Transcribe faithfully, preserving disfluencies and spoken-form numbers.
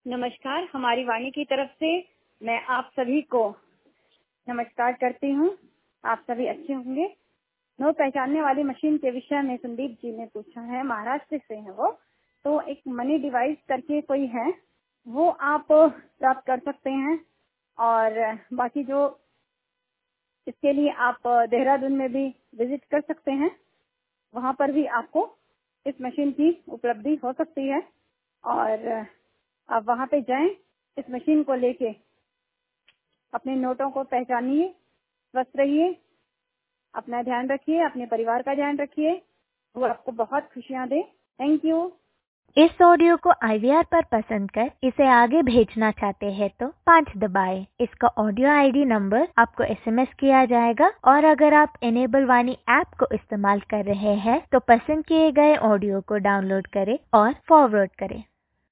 नमस्कार, हमारी वाणी की तरफ से मैं आप सभी को नमस्कार करती हूँ। आप सभी अच्छे होंगे। नो पहचानने वाली मशीन के विषय में संदीप जी ने पूछा है, महाराष्ट्र से है वो। तो एक मनी डिवाइस करके कोई है, वो आप प्राप्त कर सकते हैं। और बाकी जो इसके लिए आप देहरादून में भी विजिट कर सकते हैं, वहाँ पर भी आपको इस मशीन की उपलब्धि हो सकती है। और आप वहाँ पे जाएं, इस मशीन को लेके अपने नोटों को पहचानिए, स्वस्थ रहिए, अपना ध्यान रखिए, अपने परिवार का ध्यान रखिए। वो आपको बहुत खुशियाँ दे। Thank you. इस ऑडियो को आई वी आर पर पसंद कर इसे आगे भेजना चाहते हैं तो पाँच दबाएं। इसका ऑडियो आई डी नंबर आपको एस एम एस किया जाएगा। और अगर आप इनेबल वाणी ऐप को इस्तेमाल कर रहे हैं तो पसंद किए गए ऑडियो को डाउनलोड करें और फॉरवर्ड करें।